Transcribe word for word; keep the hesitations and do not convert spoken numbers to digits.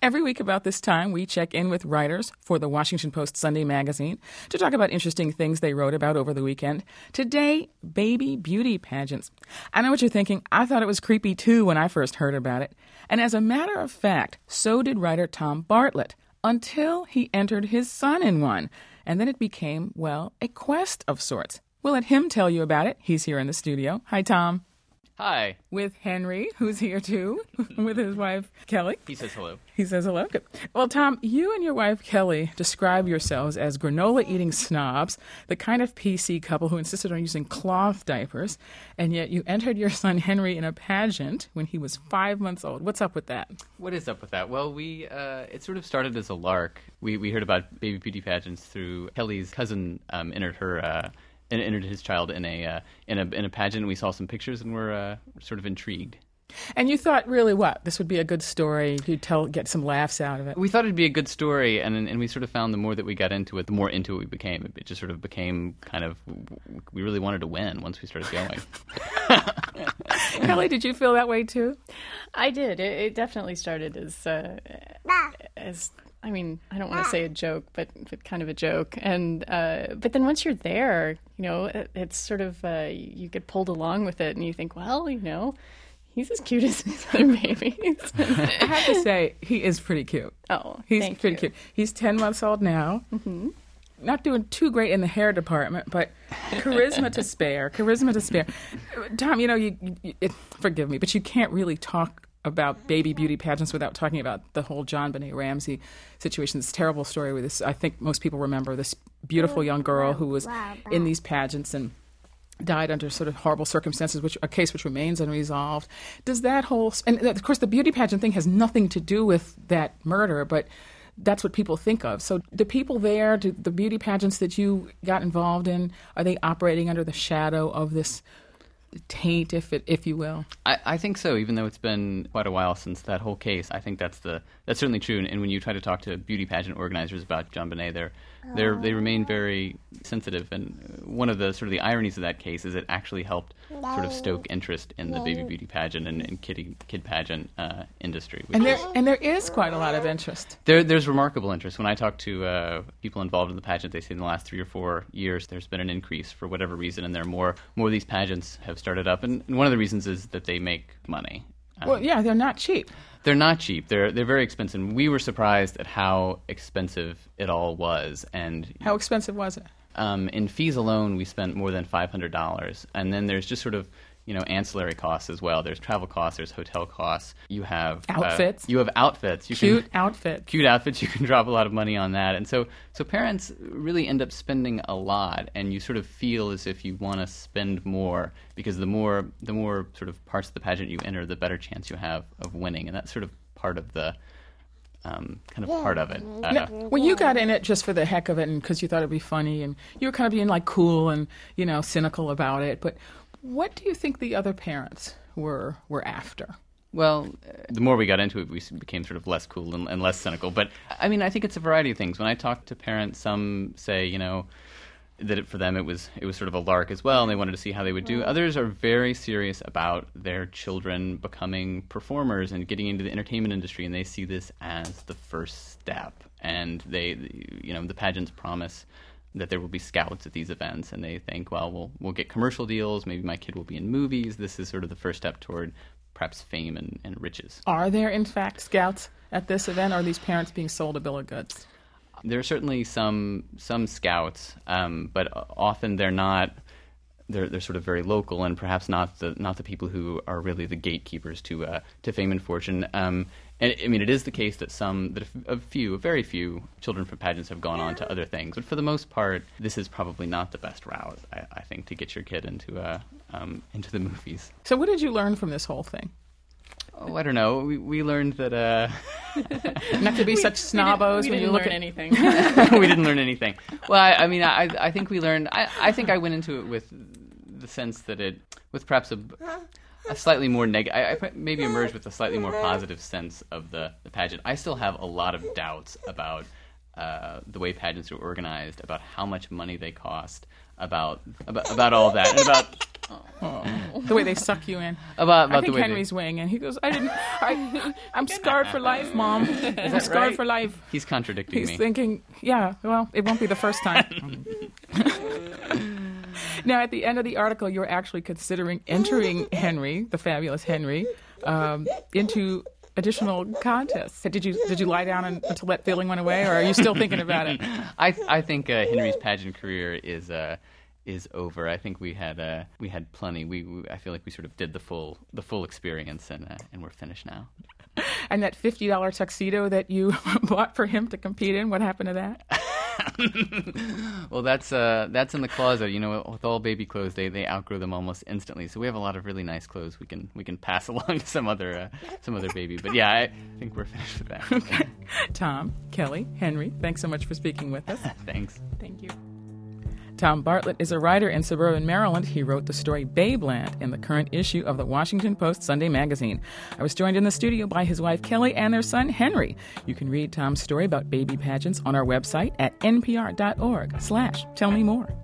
Every week about this time, we check in with writers for the Washington Post Sunday magazine to talk about interesting things they wrote about over the weekend. Today, baby beauty pageants. I know what you're thinking. I thought it was creepy, too, when I first heard about it. And as a matter of fact, so did writer Tom Bartlett, until he entered his son in one. And then it became, well, a quest of sorts. We'll let him tell you about it. He's here in the studio. Hi, Tom. Hi. With Henry, who's here too, with his wife, Kelly. He says hello. He says hello. Good. Well, Tom, you and your wife, Kelly, describe yourselves as granola-eating snobs, the kind of P C couple who insisted on using cloth diapers, and yet you entered your son, Henry, in a pageant when he was five months old. What's up with that? What is up with that? Well, we uh, it sort of started as a lark. We we heard about baby beauty pageants through Kelly's cousin um, entered her... Uh, and entered his child in a uh, in a in a pageant. And we saw some pictures and were uh, sort of intrigued. And you thought, really, what? This would be a good story. You'd tell, get some laughs out of it. We thought it'd be a good story, and and we sort of found the more that we got into it, the more into it we became. It just sort of became kind of, we really wanted to win once we started going. Kelly, did you feel that way too? I did. It, it definitely started as uh, as. I mean, I don't want to say a joke, but, but kind of a joke. And uh, but then once you're there, you know, it, it's sort of uh, you get pulled along with it, and you think, well, you know, he's as cute as his other babies. I have to say, he is pretty cute. Oh, he's thank pretty you. cute. He's ten months old now. Mm-hmm. Not doing too great in the hair department, but charisma to spare. Charisma to spare. Tom, you know, you, you it, forgive me, but you can't really talk about baby beauty pageants without talking about the whole JonBenét Ramsey situation. This terrible story with this, I think most people remember this beautiful young girl who was in these pageants and died under sort of horrible circumstances, which a case which remains unresolved. Does that whole, and of course the beauty pageant thing has nothing to do with that murder, but that's what people think of. So the people there, do the beauty pageants that you got involved in, are they operating under the shadow of this taint, if it, if you will? I, I think so, even though it's been quite a while since that whole case. I think that's the that's certainly true. And, and when you try to talk to beauty pageant organizers about JonBenét, they're, they're, they remain very sensitive. And one of the sort of the ironies of that case is it actually helped sort of stoke interest in the baby beauty pageant and, and kiddie, kid pageant uh, industry. And there and there is quite a lot of interest. There, there's remarkable interest. When I talk to uh, people involved in the pageant, they say in the last three or four years there's been an increase for whatever reason, and there are more more of these pageants have started up. And, and one of the reasons is that they make money. Um, Well, yeah, they're not cheap. They're not cheap. They're they're very expensive. We were surprised at how expensive it all was. And How expensive was it? um, in fees alone, we spent more than five hundred dollars. And then there's just sort of, you know, ancillary costs as well. There's travel costs. There's hotel costs. You have Outfits. Uh, you have outfits. You Cute can, outfit. Cute outfits. You can drop a lot of money on that. And so so parents really end up spending a lot, and you sort of feel as if you want to spend more, because the more the more sort of parts of the pageant you enter, the better chance you have of winning. And that's sort of part of the um, kind of part of it. Uh, Now, well, you got in it just for the heck of it, and because you thought it'd be funny, and you were kind of being like cool and, you know, cynical about it. But what do you think the other parents were were after? Well, the more we got into it, we became sort of less cool and, and less cynical. But, I mean, I think it's a variety of things. When I talk to parents, some say, you know, that it, for them it was it was sort of a lark as well, and they wanted to see how they would do. Others are very serious about their children becoming performers and getting into the entertainment industry, and they see this as the first step. And they, you know, the pageants promise that there will be scouts at these events, and they think, well, we'll we'll get commercial deals, maybe my kid will be in movies. This is sort of the first step toward perhaps fame and, and riches. Are there, in fact, scouts at this event, or are these parents being sold a bill of goods? There are certainly some some scouts, um, but often they're not. They're they're sort of very local, and perhaps not the not the people who are really the gatekeepers to uh, to fame and fortune. Um, and I mean, it is the case that some that a few, very few children from pageants have gone on to other things, but for the most part, this is probably not the best route. I, I think, to get your kid into uh, um, into the movies. So, what did you learn from this whole thing? Oh, I don't know. We we learned that uh, not to be we, such snobbos we when didn't you look learn at anything. We didn't learn anything. Well, I, I mean, I I think we learned. I, I think I went into it with the sense that it, with perhaps a, a slightly more negative. I, I maybe emerged with a slightly more positive sense of the, the pageant. I still have a lot of doubts about uh, the way pageants are organized, about how much money they cost, about about, about all that, and about Oh. The way they suck you in. About, about I think the way Henry's they... weighing in. He goes, I didn't. I, I'm scarred for life, Mom. I'm scarred right? for life. He's contradicting He's me. thinking, yeah, well, it won't be the first time. Now, at the end of the article, you're actually considering entering Henry, the fabulous Henry, um, into additional contests. Did you did you lie down and, until that feeling went away, or are you still thinking about it? I I think uh, Henry's pageant career is uh, is over. I think we had uh, we had plenty. We, we I feel like we sort of did the full the full experience, and uh, and we're finished now. And that fifty dollars tuxedo that you bought for him to compete in, what happened to that? Well, that's uh, that's in the closet. You know, with all baby clothes, they, they outgrow them almost instantly. So we have a lot of really nice clothes we can we can pass along to some other uh, some other baby. But yeah, I think we're finished with that. Okay. Tom, Kelly, Henry, thanks so much for speaking with us. Thanks. Thank you. Tom Bartlett is a writer in suburban Maryland. He wrote the story Babeland in the current issue of the Washington Post Sunday magazine. I was joined in the studio by his wife Kelly and their son Henry. You can read Tom's story about baby pageants on our website at npr.org slash tell me more.